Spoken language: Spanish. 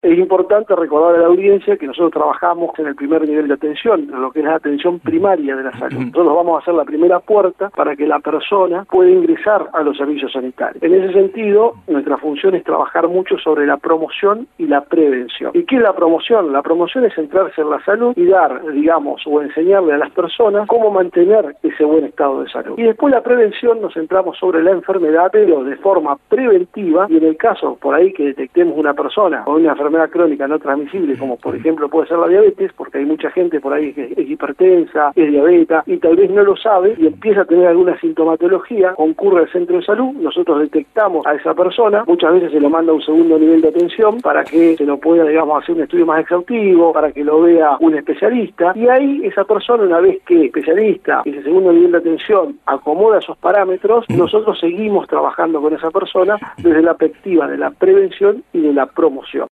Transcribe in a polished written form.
Es importante recordar a la audiencia que nosotros trabajamos en el primer nivel de atención, en lo que es la atención primaria de la salud. Nosotros vamos a hacer la primera puerta para que la persona pueda ingresar a los servicios sanitarios. En ese sentido, nuestra función es trabajar mucho sobre la promoción y la prevención. ¿Y qué es la promoción? La promoción es centrarse en la salud y dar, digamos, o enseñarle a las personas cómo mantener ese buen estado de salud. Y después la prevención nos centramos sobre la enfermedad, pero de forma preventiva, y en el caso por ahí que detectemos una persona con una enfermedad crónica no transmisible, como por ejemplo puede ser la diabetes, porque hay mucha gente por ahí que es hipertensa, es diabética, y tal vez no lo sabe, y empieza a tener alguna sintomatología, concurre al centro de salud, nosotros detectamos a esa persona, muchas veces se lo manda a un segundo nivel de atención para que se lo pueda, digamos, hacer un estudio más exhaustivo, para que lo vea un especialista, y ahí esa persona, una vez que el especialista, ese segundo nivel de atención, acomoda esos parámetros, nosotros seguimos trabajando con esa persona desde la perspectiva de la prevención y de la promoción.